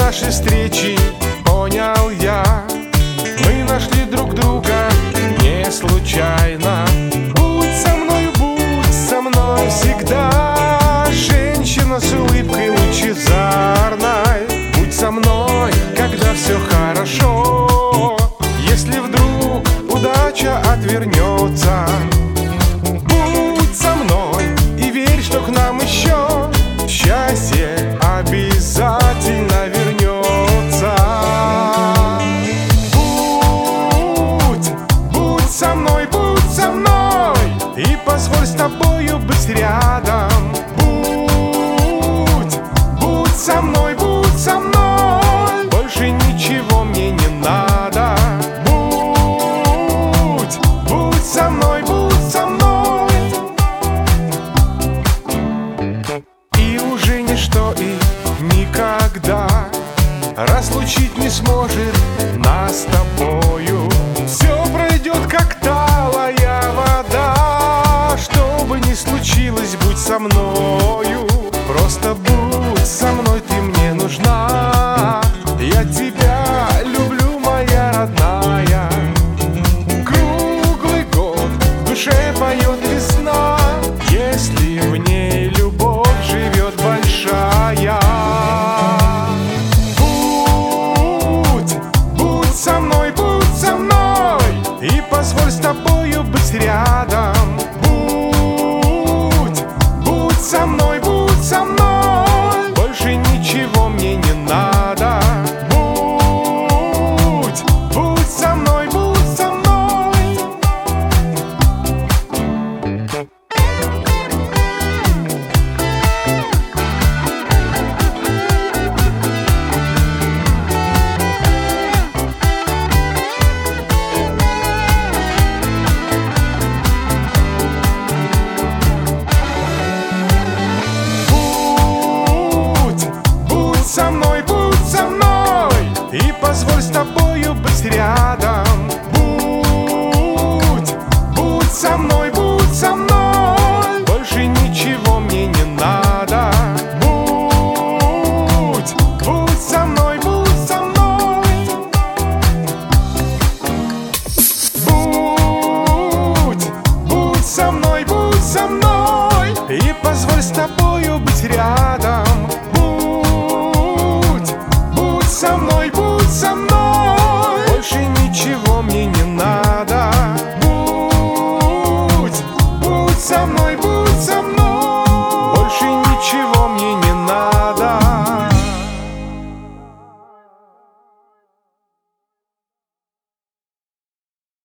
нашей встречи понял я, мы нашли друг друга не случайно. Будь со мной всегда, женщина с улыбкой лучезарной. Будь со мной, когда все хорошо, если вдруг удача отвернется. Будь со мной и верь, что к нам еще счастье обязательно вернется. Будь со мной и позволь с тобою быть рядом. Будь со мной, больше ничего мне не надо. Будь со мной, и уже ничто и никогда разлучить не сможет нас с тобою. Все пройдет, как талая вода. Что бы ни случилось, будь со мной.